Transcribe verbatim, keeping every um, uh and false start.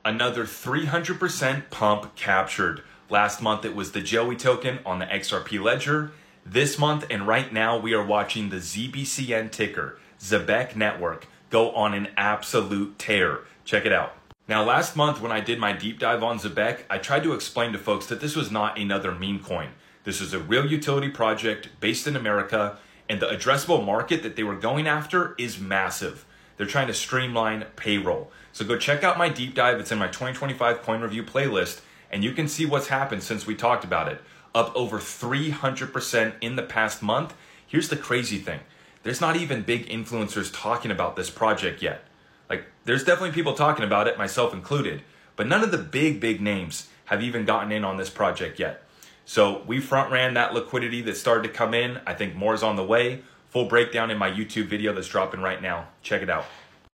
Another three hundred percent pump captured. Last month it was the Joey token on the X R P ledger. This month and right now we are watching the Z B C N ticker, Zebec Network, go on an absolute tear. Check it out. Now last month when I did my deep dive on Zebec, I tried to explain to folks that this was not another meme coin. This is a real utility project based in America, and the addressable market that they were going after is massive. They're trying to streamline payroll. So go check out my deep dive. It's in my twenty twenty-five coin review playlist, and you can see what's happened since we talked about it. Up over three hundred percent in the past month. Here's the crazy thing. There's not even big influencers talking about this project yet. Like, there's definitely people talking about it, myself included, but none of the big, big names have even gotten in on this project yet. So we front ran that liquidity that started to come in. I think more is on the way. Full breakdown in my YouTube video that's dropping right now. Check it out.